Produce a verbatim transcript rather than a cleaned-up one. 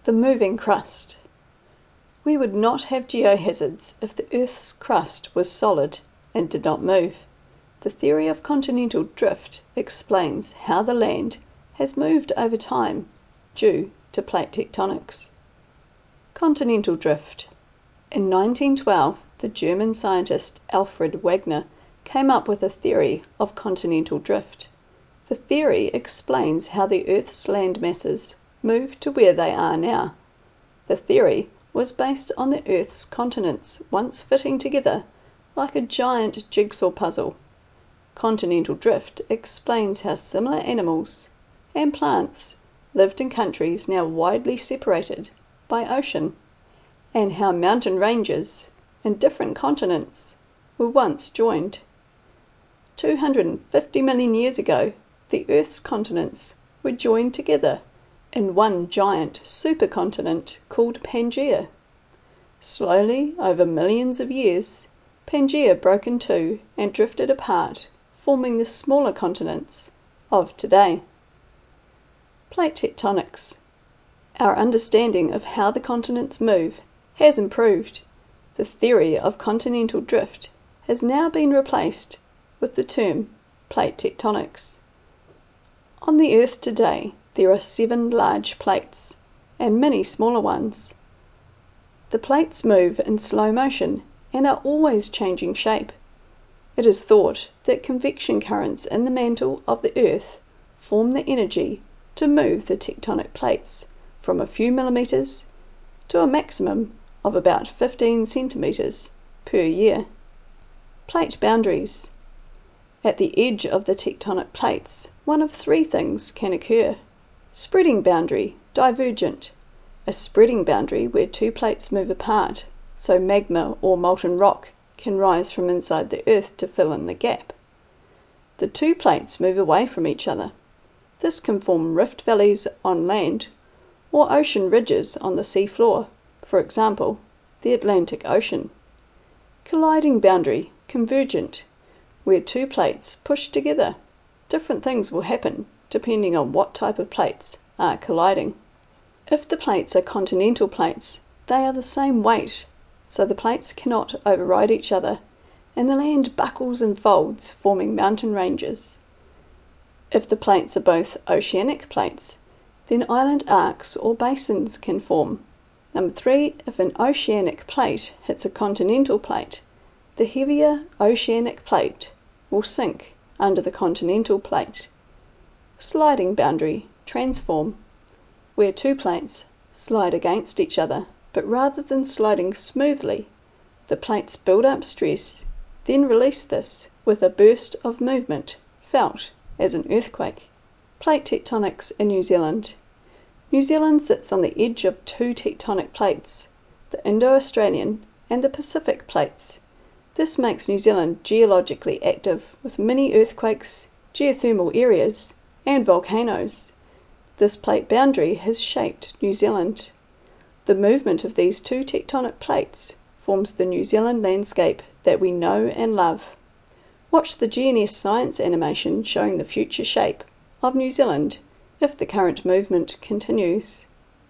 The moving crust. We would not have geohazards if the Earth's crust was solid and did not move. The theory of continental drift explains how the land has moved over time due to plate tectonics. Continental drift. In nineteen twelve, the German scientist Alfred Wegener came up with a theory of continental drift. The theory explains how the Earth's land masses moved to where they are now. The theory was based on the Earth's continents once fitting together like a giant jigsaw puzzle. Continental drift explains how similar animals and plants lived in countries now widely separated by ocean, and how mountain ranges in different continents were once joined. two hundred fifty million years ago, the Earth's continents were joined together in one giant supercontinent called Pangaea. Slowly, over millions of years, Pangaea broke in two and drifted apart, forming the smaller continents of today. Plate tectonics. Our understanding of how the continents move has improved. The theory of continental drift has now been replaced with the term plate tectonics. On the Earth today, there are seven large plates and many smaller ones. The plates move in slow motion and are always changing shape. It is thought that convection currents in the mantle of the Earth form the energy to move the tectonic plates from a few millimeters to a maximum of about fifteen centimeters per year. Plate boundaries. At the edge of the tectonic plates, one of three things can occur. Spreading boundary, divergent. A spreading boundary where two plates move apart, so magma or molten rock can rise from inside the Earth to fill in the gap. The two plates move away from each other. This can form rift valleys on land or ocean ridges on the seafloor, for example, the Atlantic Ocean. Colliding boundary, convergent, where two plates push together. Different things will happen depending on what type of plates are colliding. If the plates are continental plates, they are the same weight, so the plates cannot override each other, and the land buckles and folds, forming mountain ranges. If the plates are both oceanic plates, then island arcs or basins can form. Number three, if an oceanic plate hits a continental plate, the heavier oceanic plate will sink under the continental plate. Sliding boundary, transform, where two plates slide against each other, but rather than sliding smoothly, the plates build up stress, then release this with a burst of movement felt as an earthquake. Plate tectonics in New Zealand. New Zealand sits on the edge of two tectonic plates, the Indo-Australian and the Pacific plates. This makes New Zealand geologically active with many earthquakes, geothermal areas, and volcanoes. This plate boundary has shaped New Zealand. The movement of these two tectonic plates forms the New Zealand landscape that we know and love. Watch the G N S science animation showing the future shape of New Zealand if the current movement continues.